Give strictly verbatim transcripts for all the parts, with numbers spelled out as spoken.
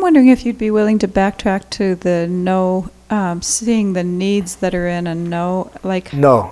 wondering if you'd be willing to backtrack to the no, um, seeing the needs that are in a no, like... No.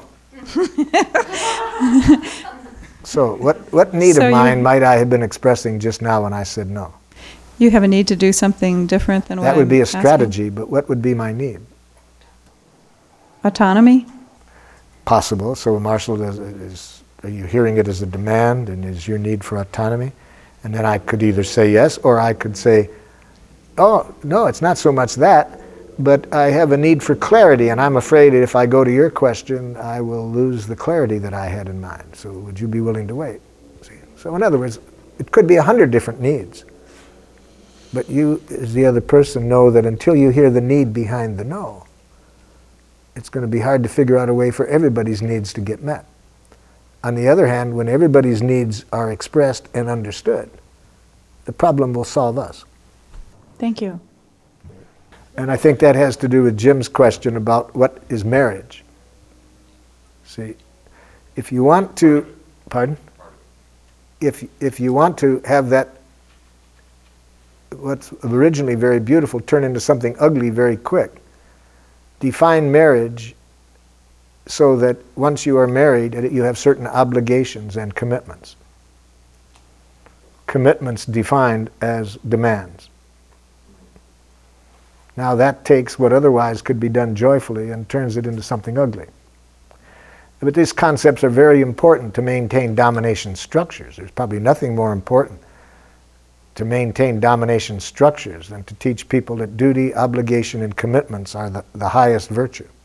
So what, what need So of mine you- might I have been expressing just now when I said no? You have a need to do something different than what That would I'm be a asking? strategy, but what would be my need? Autonomy? Possible. So Marshall, is, is, are you hearing it as a demand, and is your need for autonomy? And then I could either say yes, or I could say, oh, no, it's not so much that, but I have a need for clarity, and I'm afraid if I go to your question, I will lose the clarity that I had in mind. So would you be willing to wait? See? So in other words, it could be a hundred different needs. But you, as the other person, know that until you hear the need behind the no, it's going to be hard to figure out a way for everybody's needs to get met. On the other hand, when everybody's needs are expressed and understood, the problem will solve us. Thank you. And I think that has to do with Jim's question about what is marriage. See, if you want to, pardon? If, if you want to have that, what's originally very beautiful, turn into something ugly very quick, define marriage so that once you are married, you have certain obligations and commitments. Commitments defined as demands. Now that takes what otherwise could be done joyfully and turns it into something ugly. But these concepts are very important to maintain domination structures. There's probably nothing more important to maintain domination structures than to teach people that duty, obligation, and commitments are the, the highest virtue.